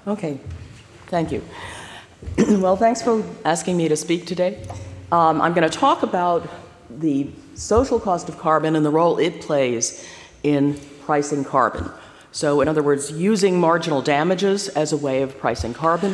Okay, thank you. Well, thanks for asking me to speak today. I'm going to talk about the social cost of carbon and the role it plays in pricing carbon. So in other words, using marginal damages as a way of pricing carbon.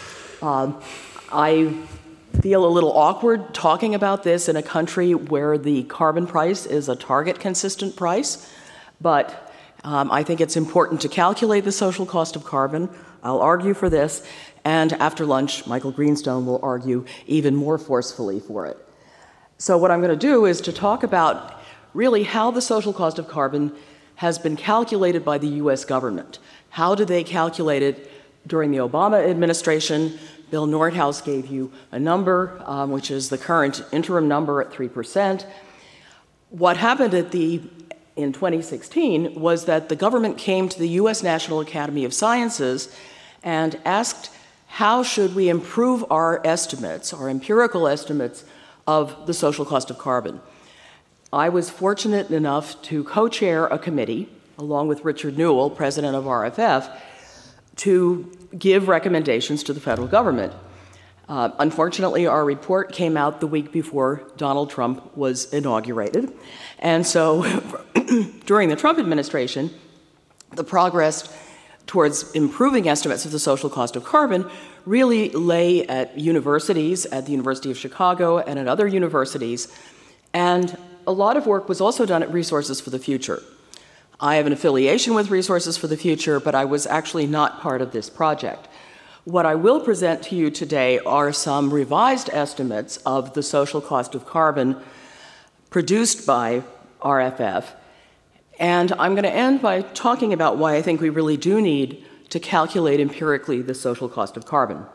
I feel a little awkward talking about this in a country where the carbon price is a target consistent price, but I think it's important to calculate the social cost of carbon. I'll argue for this, and after lunch, Michael Greenstone will argue even more forcefully for it. So what I'm going to do is to talk about really how the social cost of carbon has been calculated by the US government. How did they calculate it during the Obama administration? Bill Nordhaus gave you a number, which is the current interim number at 3%. What happened in 2016 was that the government came to the US National Academy of Sciences and asked, how should we improve our estimates, our empirical estimates of the social cost of carbon? I was fortunate enough to co-chair a committee, along with Richard Newell, president of RFF, to give recommendations to the federal government. Unfortunately, our report came out the week before Donald Trump was inaugurated. And so during the Trump administration, the progress towards improving estimates of the social cost of carbon really lay at universities, at the University of Chicago and at other universities. And a lot of work was also done at Resources for the Future. I have an affiliation with Resources for the Future, but I was actually not part of this project. What I will present to you today are some revised estimates of the social cost of carbon produced by RFF. And I'm going to end by talking about why I think we really do need to calculate empirically the social cost of carbon.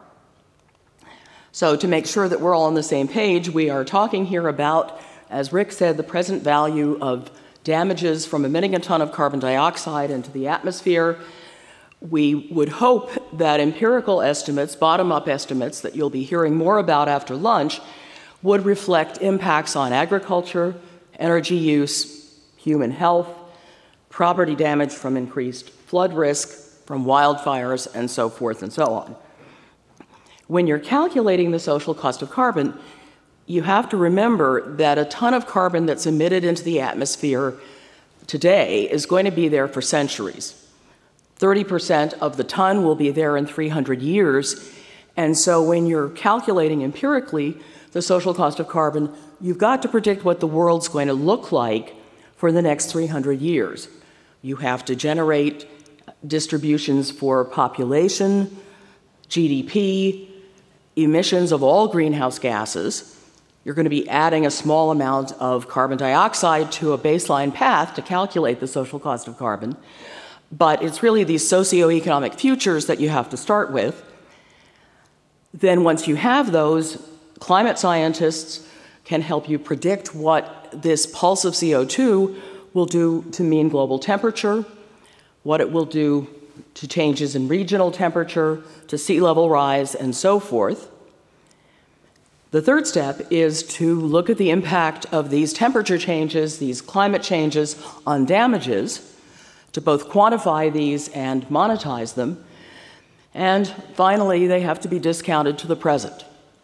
So to make sure that we're all on the same page, we are talking here about, as Rick said, the present value of damages from emitting a ton of carbon dioxide into the atmosphere. We would hope that empirical estimates, bottom-up estimates that you'll be hearing more about after lunch, would reflect impacts on agriculture, energy use, human health, property damage from increased flood risk, from wildfires, and so forth and so on. When you're calculating the social cost of carbon, you have to remember that a ton of carbon that's emitted into the atmosphere today is going to be there for centuries. 30% of the ton will be there in 300 years. And so when you're calculating empirically the social cost of carbon, you've got to predict what the world's going to look like for the next 300 years. You have to generate distributions for population, GDP, emissions of all greenhouse gases. You're going to be adding a small amount of carbon dioxide to a baseline path to calculate the social cost of carbon. But it's really these socioeconomic futures that you have to start with. Then once you have those, climate scientists can help you predict what this pulse of CO2 will do to mean global temperature, what it will do to changes in regional temperature, to sea level rise, and so forth. The third step is to look at the impact of these temperature changes, these climate changes on damages, to both quantify these and monetize them. And finally, they have to be discounted to the present.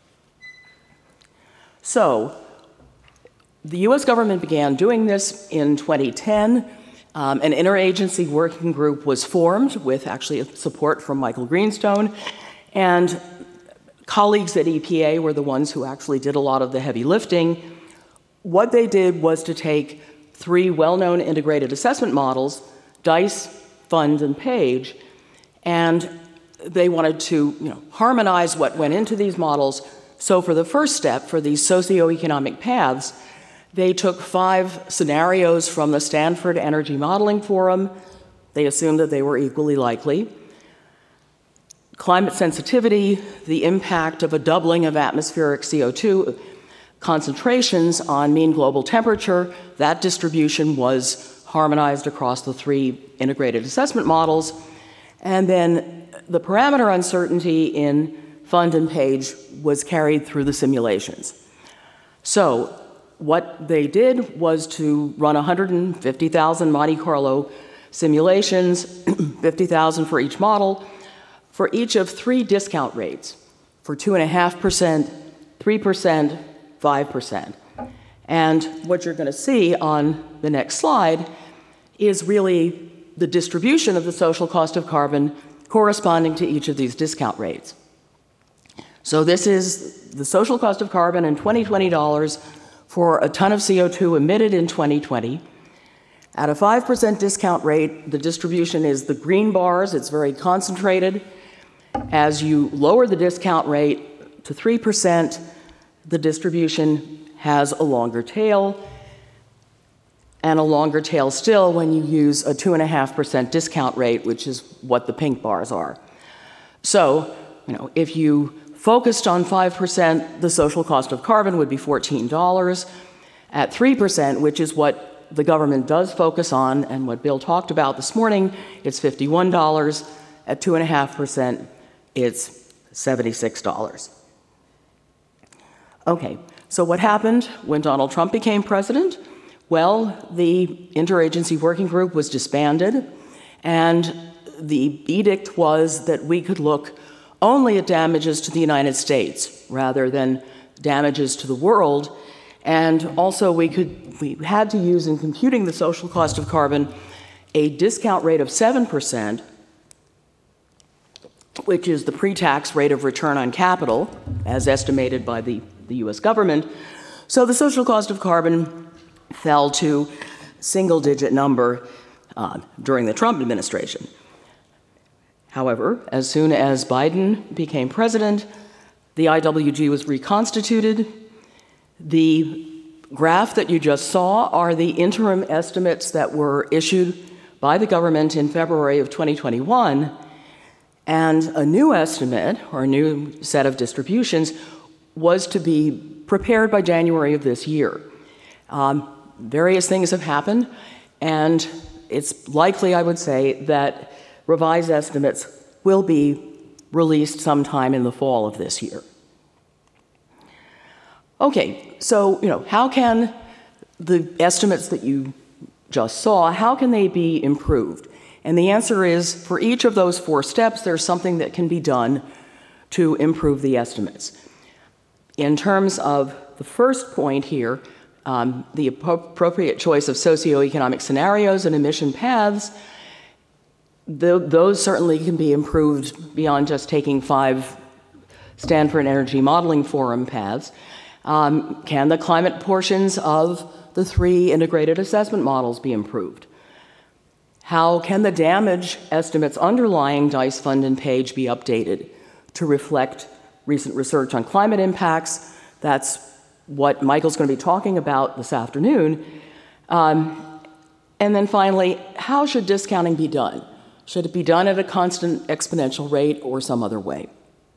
So, the US government began doing this in 2010. An interagency working group was formed with actually support from Michael Greenstone, and colleagues at EPA were the ones who actually did a lot of the heavy lifting. What they did was to take three well-known integrated assessment models, DICE, FUND, and PAGE, and they wanted to harmonize what went into these models. So for the first step, for these socioeconomic paths, they took 5 scenarios from the Stanford Energy Modeling Forum. They assumed that they were equally likely. Climate sensitivity, the impact of a doubling of atmospheric CO2 concentrations on mean global temperature, that distribution was harmonized across the 3 integrated assessment models. And then the parameter uncertainty in FUND and PAGE was carried through the simulations. So what they did was to run 150,000 Monte Carlo simulations, 50,000 for each model, for each of 3 discount rates, for 2.5%, 3%, 5%. And what you're going to see on the next slide is really the distribution of the social cost of carbon corresponding to each of these discount rates. So this is the social cost of carbon in 2020 dollars for a ton of CO2 emitted in 2020. At a 5% discount rate, the distribution is the green bars. It's very concentrated. As you lower the discount rate to 3%, the distribution has a longer tail, and a longer tail still when you use a 2.5% discount rate, which is what the pink bars are. So, if you focused on 5%, the social cost of carbon would be $14. At 3%, which is what the government does focus on and what Bill talked about this morning, it's $51. At 2.5%, it's $76. Okay, so what happened when Donald Trump became president? Well, the interagency working group was disbanded, and the edict was that we could look only at damages to the United States rather than damages to the world. And also we had to use in computing the social cost of carbon a discount rate of 7%, which is the pre-tax rate of return on capital as estimated by the US government. So the social cost of carbon fell to single-digit number during the Trump administration. However, as soon as Biden became president, the IWG was reconstituted. The graph that you just saw are the interim estimates that were issued by the government in February of 2021, and a new estimate, or a new set of distributions, was to be prepared by January of this year. Various things have happened, and it's likely, I would say, that revised estimates will be released sometime in the fall of this year. Okay, so, how can the estimates that you just saw, how can they be improved? And the answer is, for each of those 4 steps, there's something that can be done to improve the estimates. In terms of the first point here, the appropriate choice of socioeconomic scenarios and emission paths, those certainly can be improved beyond just taking 5 Stanford Energy Modeling Forum paths. Can the climate portions of the 3 integrated assessment models be improved? How can the damage estimates underlying DICE Fund and Page be updated to reflect recent research on climate impacts? That's what Michael's going to be talking about this afternoon. And then finally, how should discounting be done? Should it be done at a constant exponential rate or some other way?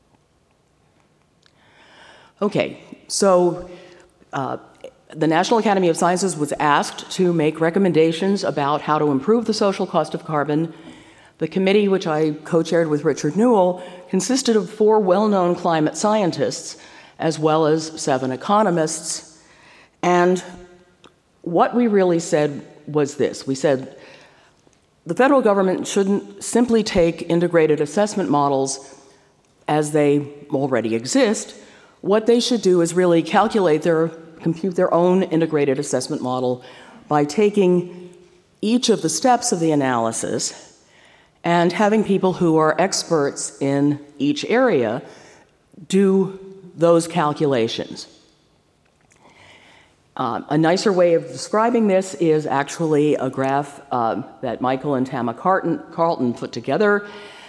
Okay, so the National Academy of Sciences was asked to make recommendations about how to improve the social cost of carbon. The committee, which I co-chaired with Richard Newell, consisted of 4 well-known climate scientists, as well as 7 economists. And what we really said was this. We said the federal government shouldn't simply take integrated assessment models as they already exist. What they should do is really compute their own integrated assessment model by taking each of the steps of the analysis and having people who are experts in each area do those calculations. A nicer way of describing this is actually a graph that Michael and Tama Carlton put together.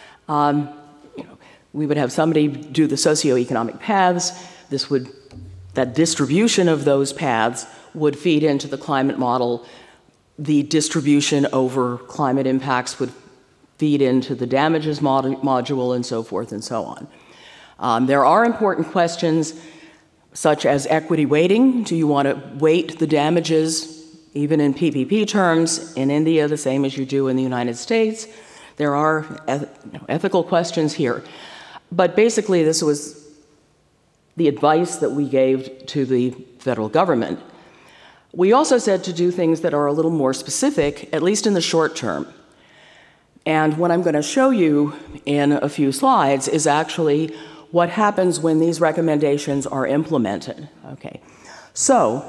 We would have somebody do the socioeconomic paths. That distribution of those paths would feed into the climate model. The distribution over climate impacts would feed into the damages module, and so forth and so on. There are important questions such as equity weighting. Do you want to weight the damages, even in PPP terms, in India the same as you do in the United States? There are ethical questions here. But basically, this was the advice that we gave to the federal government. We also said to do things that are a little more specific, at least in the short term. And what I'm going to show you in a few slides is actually what happens when these recommendations are implemented. Okay. So,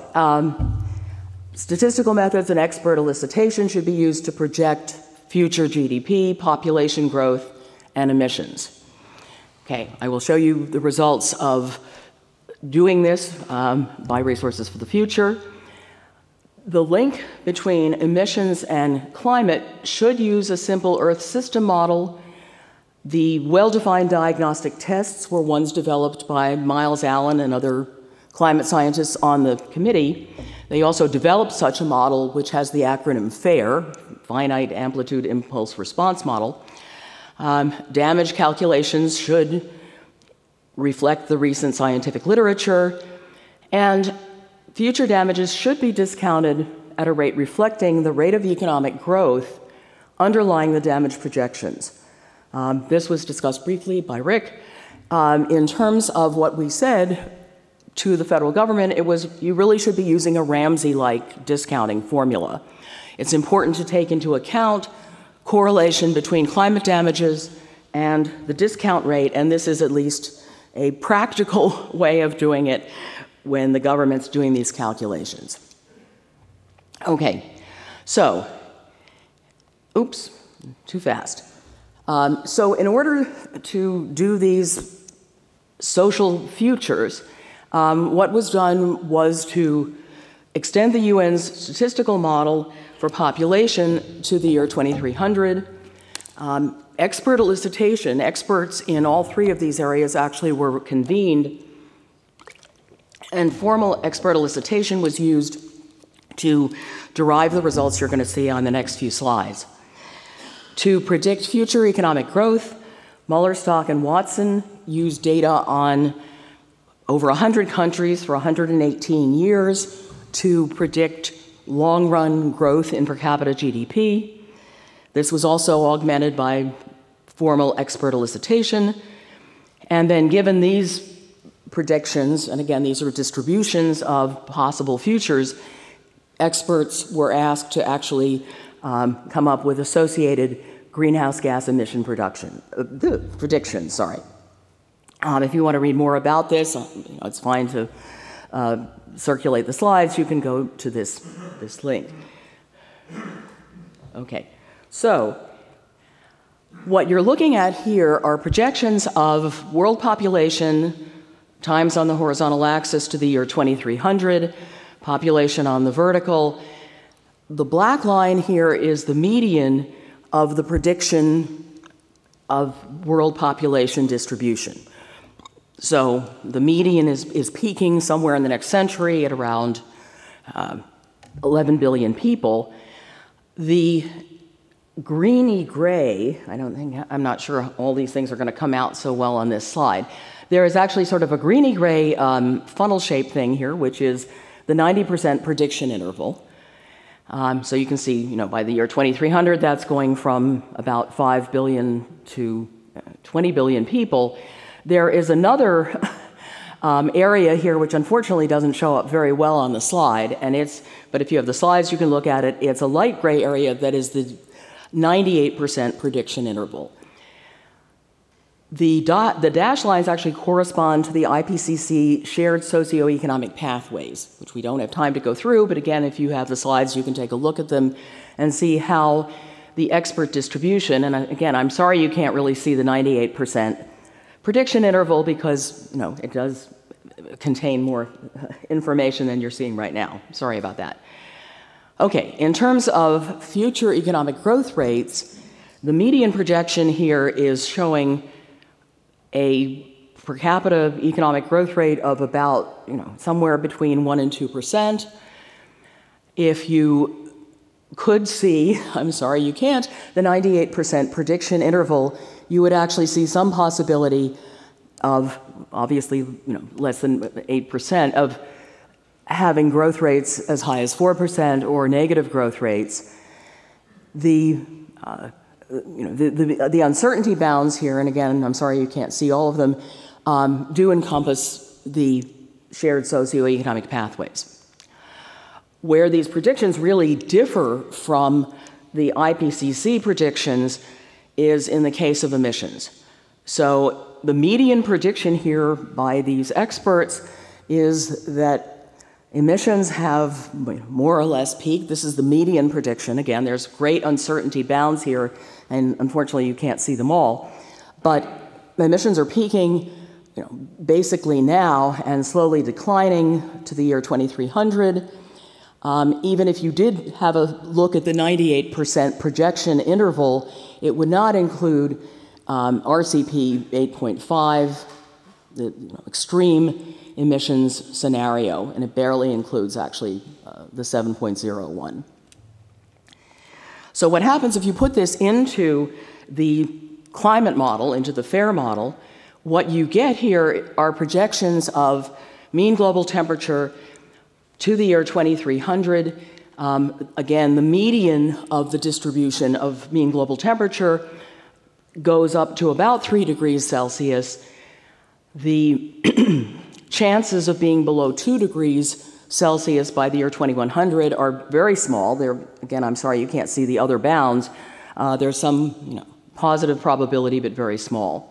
statistical methods and expert elicitation should be used to project future GDP, population growth, and emissions. Okay, I will show you the results of doing this by Resources for the Future. The link between emissions and climate should use a simple Earth system model. The well-defined diagnostic tests were ones developed by Miles Allen and other climate scientists on the committee. They also developed such a model, which has the acronym FAIR, Finite Amplitude Impulse Response Model. Damage calculations should reflect the recent scientific literature, and future damages should be discounted at a rate reflecting the rate of economic growth underlying the damage projections. This was discussed briefly by Rick. In terms of what we said to the federal government, it was you really should be using a Ramsey-like discounting formula. It's important to take into account correlation between climate damages and the discount rate, and this is at least a practical way of doing it when the government's doing these calculations. Okay, so, oops, too fast. So in order to do these social futures, what was done was to extend the UN's statistical model for population to the year 2300. Expert elicitation, experts in all three of these areas actually were convened, and formal expert elicitation was used to derive the results you're going to see on the next few slides. To predict future economic growth, Muller, Stock, and Watson used data on over 100 countries for 118 years to predict long-run growth in per capita GDP. This was also augmented by formal expert elicitation. And then given these predictions, and again, these are distributions of possible futures, experts were asked to actually come up with associated greenhouse gas emission predictions. If you want to read more about this, it's fine to circulate the slides. You can go to this link. Okay, so what you're looking at here are projections of world population times on the horizontal axis to the year 2300, population on the vertical. The black line here is the median of the prediction of world population distribution. So the median is peaking somewhere in the next century at around 11 billion people. The greeny gray, I'm not sure all these things are going to come out so well on this slide. There is actually sort of a greeny gray funnel-shaped thing here, which is the 90% prediction interval. So you can see, by the year 2300, that's going from about 5 billion to 20 billion people. There is another area here which unfortunately doesn't show up very well on the slide, but if you have the slides, you can look at it. It's a light gray area that is the 98% prediction interval. The dashed lines actually correspond to the IPCC shared socioeconomic pathways, which we don't have time to go through, but again, if you have the slides, you can take a look at them and see how the expert distribution, and again, I'm sorry you can't really see the 98% prediction interval because, it does contain more information than you're seeing right now. Sorry about that. Okay, in terms of future economic growth rates, the median projection here is showing a per capita economic growth rate of about, somewhere between 1% and 2%. If you could see, I'm sorry you can't, the 98% prediction interval, you would actually see some possibility of, obviously, less than 8%, of having growth rates as high as 4% or negative growth rates. The uncertainty bounds here, and again, I'm sorry you can't see all of them, do encompass the shared socioeconomic pathways. Where these predictions really differ from the IPCC predictions is in the case of emissions. So the median prediction here by these experts is that emissions have more or less peaked. This is the median prediction. Again, there's great uncertainty bounds here, and unfortunately you can't see them all. But emissions are peaking basically now and slowly declining to the year 2300. Even if you did have a look at the 98% projection interval, it would not include RCP 8.5, the extreme emissions scenario, and it barely includes actually the 7.01. So what happens if you put this into the climate model, into the FAIR model, what you get here are projections of mean global temperature to the year 2300. Again, the median of the distribution of mean global temperature goes up to about 3 degrees Celsius. The chances of being below 2 degrees Celsius by the year 2100 are very small. Again, I'm sorry you can't see the other bounds. There's some positive probability, but very small.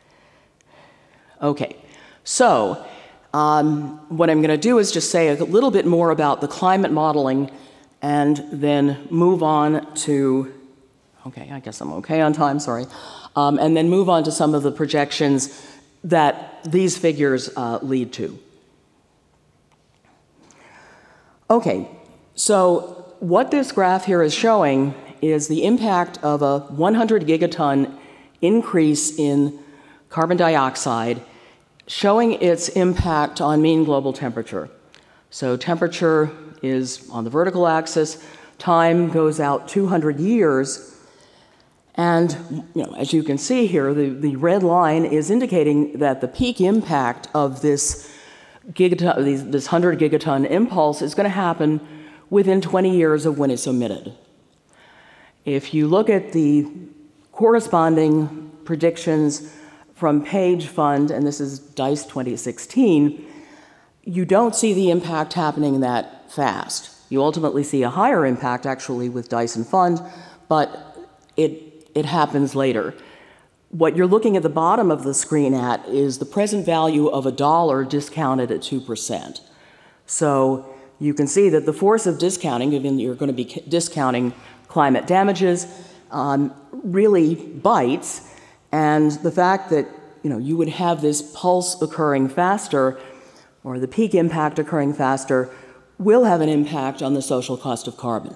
Okay, so what I'm going to do is just say a little bit more about the climate modeling and then move on to, okay, I guess I'm okay on time, sorry, and then move on to some of the projections that these figures lead to. Okay, so what this graph here is showing is the impact of a 100 gigaton increase in carbon dioxide, showing its impact on mean global temperature. So temperature is on the vertical axis, time goes out 200 years, and as you can see here, the red line is indicating that the peak impact of this 100 gigaton impulse is going to happen within 20 years of when it's emitted. If you look at the corresponding predictions from Page Fund, and this is DICE 2016, you don't see the impact happening that fast. You ultimately see a higher impact actually with DICE and Fund, but it happens later. What you're looking at the bottom of the screen at is the present value of $1 discounted at 2%. So you can see that the force of discounting, given you're going to be discounting climate damages, really bites. And the fact that you would have this pulse occurring faster, or the peak impact occurring faster, will have an impact on the social cost of carbon.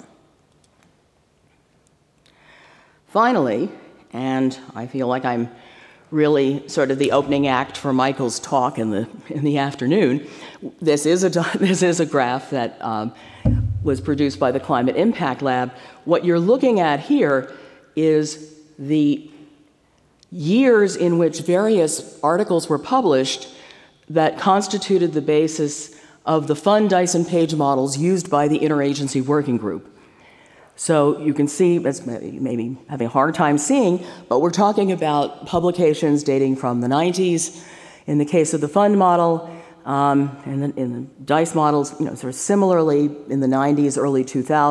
Finally, and I feel like I'm really sort of the opening act for Michael's talk in the afternoon, this is a graph that was produced by the Climate Impact Lab. What you're looking at here is the years in which various articles were published that constituted the basis of the Fund, DICE, and Page models used by the Interagency Working Group. So you can see, as maybe having a hard time seeing, but we're talking about publications dating from the 90s. In the case of the Fund model, and in the DICE models, sort of similarly in the 90s, early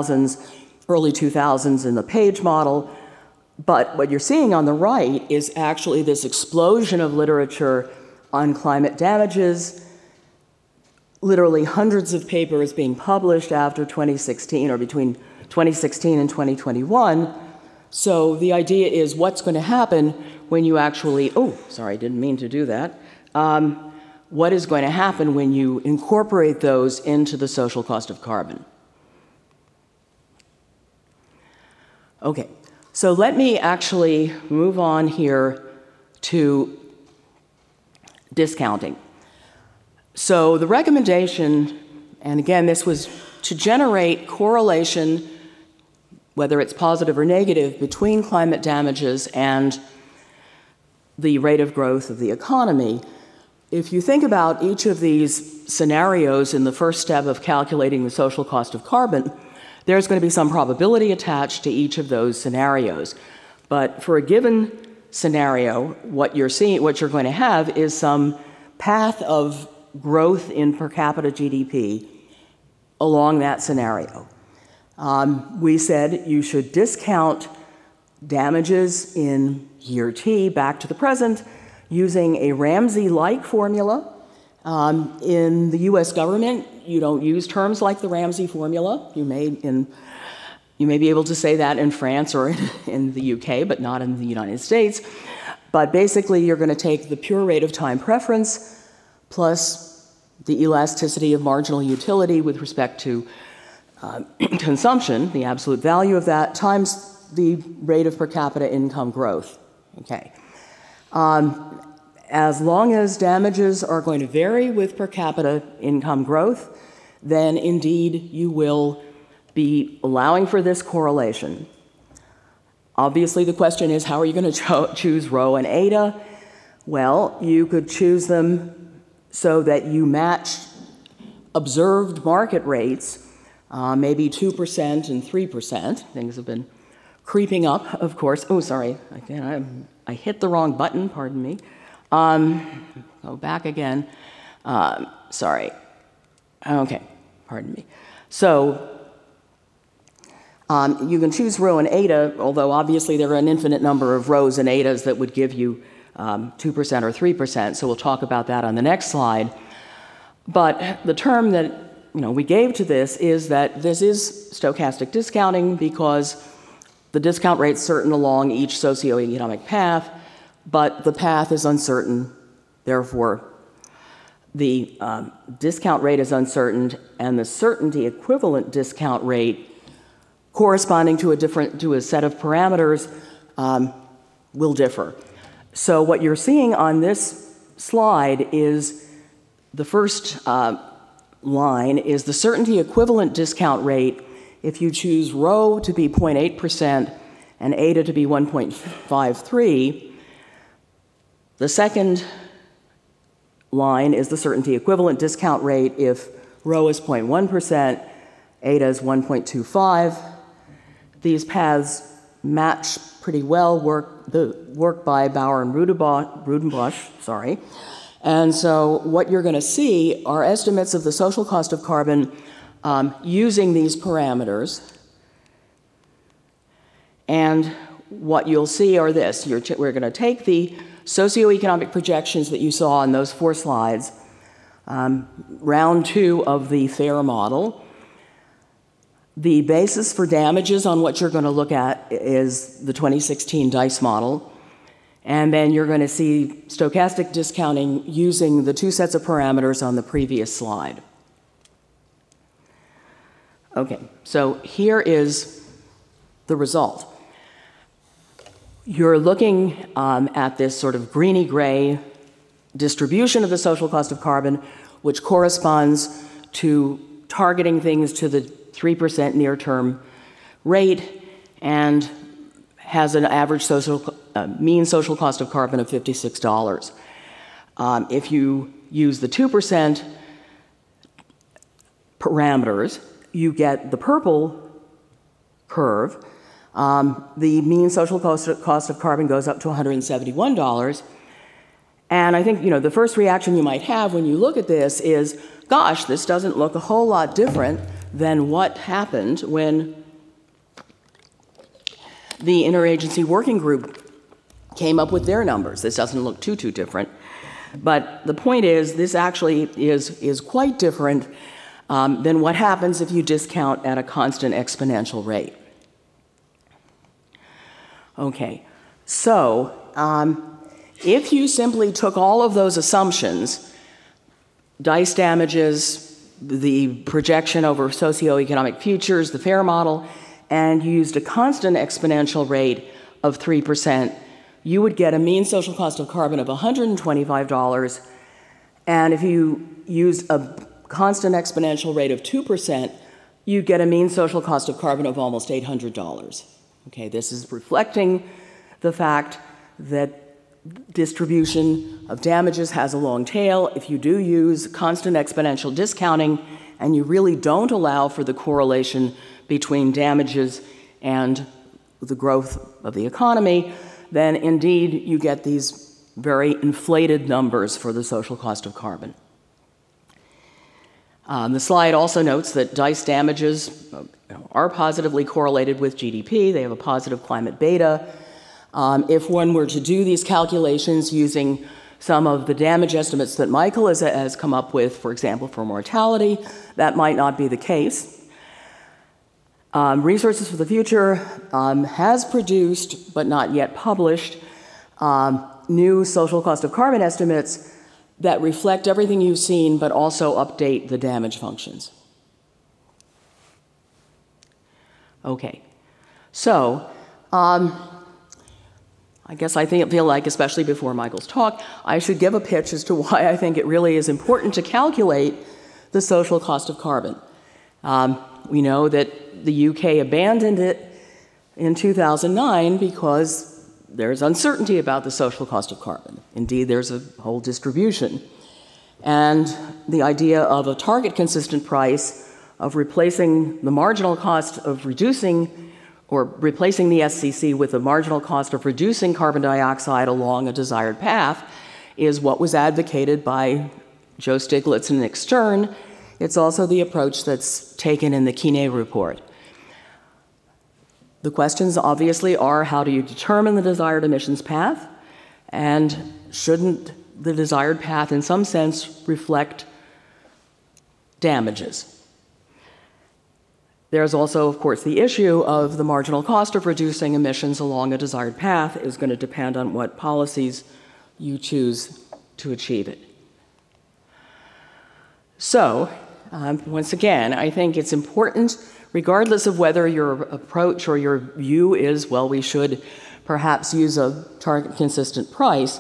2000s in the Page model. But what you're seeing on the right is actually this explosion of literature on climate damages, literally hundreds of papers being published after 2016 or between 2016 and 2021. So the idea is what's going to happen when you actually, oh, sorry, I didn't mean to do that. What is going to happen when you incorporate those into the social cost of carbon? Okay. So let me actually move on here to discounting. So the recommendation, and again, this was to generate correlation, whether it's positive or negative, between climate damages and the rate of growth of the economy. If you think about each of these scenarios in the first step of calculating the social cost of carbon, there's going to be some probability attached to each of those scenarios. But for a given scenario, what you're going to have is some path of growth in per capita GDP along that scenario. We said you should discount damages in year T back to the present using a Ramsey-like formula. In the US government, you don't use terms like the Ramsey formula. You may be able to say that in France or in the UK, but not in the United States. But basically, you're going to take the pure rate of time preference plus the elasticity of marginal utility with respect to consumption, the absolute value of that, times the rate of per capita income growth. Okay. As long as damages are going to vary with per capita income growth, then indeed you will be allowing for this correlation. Obviously, the question is, how are you going to choose rho and eta? Well, you could choose them so that you match observed market rates, maybe 2% and 3%. Things have been creeping up, of course. Oh, sorry, I hit the wrong button, pardon me. Go back again. Sorry. Okay, pardon me. So, you can choose rho and eta, although obviously there are an infinite number of rhos and etas that would give you 2% or 3%, so we'll talk about that on the next slide. But the term that we gave to this is that this is stochastic discounting because the discount rate's certain along each socioeconomic path, but the path is uncertain, therefore the discount rate is uncertain, and the certainty equivalent discount rate corresponding to a set of parameters will differ. So what you're seeing on this slide is the first line is the certainty equivalent discount rate if you choose rho to be 0.8% and eta to be 1.53. The second line is the certainty equivalent discount rate if rho is 0.1%, eta is 1.25. These paths match pretty well work by Bauer and Rudenbosch, And so what you're going to see are estimates of the social cost of carbon using these parameters. And what you'll see are this. We're going to take the socioeconomic projections that you saw in those 4 slides, round 2 of the FAIR model. The basis for damages on what you're going to look at is the 2016 DICE model. And then you're going to see stochastic discounting using the 2 sets of parameters on the previous slide. Okay, so here is the result. You're looking at this sort of greeny-gray distribution of the social cost of carbon, which corresponds to targeting things to the 3% near-term rate and has an average mean social cost of carbon of $56. If you use the 2% parameters, you get the purple curve. The mean social cost of carbon goes up to $171. And I think, the first reaction you might have when you look at this is, gosh, this doesn't look a whole lot different than what happened when the interagency working group came up with their numbers. This doesn't look too different. But the point is, this actually is quite different than what happens if you discount at a constant exponential rate. Okay, so if you simply took all of those assumptions, DICE damages, the projection over socioeconomic futures, the FAIR model, and used a constant exponential rate of 3%, you would get a mean social cost of carbon of $125. And if you used a constant exponential rate of 2%, you get a mean social cost of carbon of almost $800. Okay, this is reflecting the fact that distribution of damages has a long tail. If you do use constant exponential discounting and you really don't allow for the correlation between damages and the growth of the economy, then indeed you get these very inflated numbers for the social cost of carbon. The slide also notes that DICE damages are positively correlated with GDP. They have a positive climate beta. If one were to do these calculations using some of the damage estimates that Michael has come up with, for example, for mortality, that might not be the case. Resources for the Future has produced, but not yet published, new social cost of carbon estimates that reflect everything you've seen, but also update the damage functions. Okay, so I guess I feel like, especially before Michael's talk, I should give a pitch as to why I think it really is important to calculate the social cost of carbon. We know that the UK abandoned it in 2009 because there's uncertainty about the social cost of carbon. Indeed, there's a whole distribution. And the idea of a target consistent price of replacing the marginal cost of reducing or replacing the SCC with the marginal cost of reducing carbon dioxide along a desired path is what was advocated by Joe Stiglitz and Nick Stern. It's also the approach that's taken in the Quinet report. The questions obviously are, how do you determine the desired emissions path? And shouldn't the desired path in some sense reflect damages? There's also, of course, the issue of the marginal cost of reducing emissions along a desired path is going to depend on what policies you choose to achieve it. So, once again, I think it's important, regardless of whether your approach or your view is, well, we should perhaps use a target consistent price,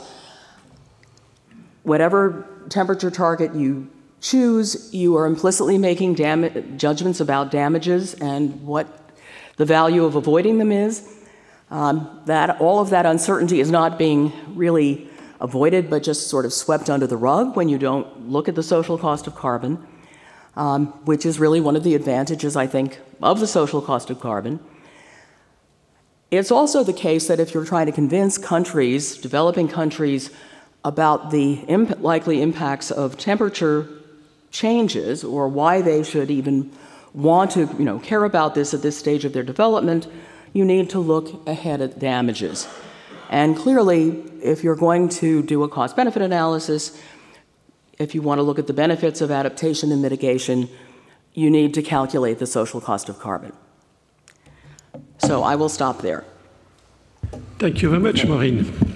whatever temperature target you choose, you are implicitly making judgments about damages and what the value of avoiding them is. That all of that uncertainty is not being really avoided, but just sort of swept under the rug when you don't look at the social cost of carbon, which is really one of the advantages, I think, of the social cost of carbon. It's also the case that if you're trying to convince countries, developing countries, about the likely impacts of temperature changes or why they should even want to care about this at this stage of their development, you need to look ahead at damages. And clearly, if you're going to do a cost-benefit analysis, if you want to look at the benefits of adaptation and mitigation, you need to calculate the social cost of carbon. So I will stop there. Thank you very much, Maureen.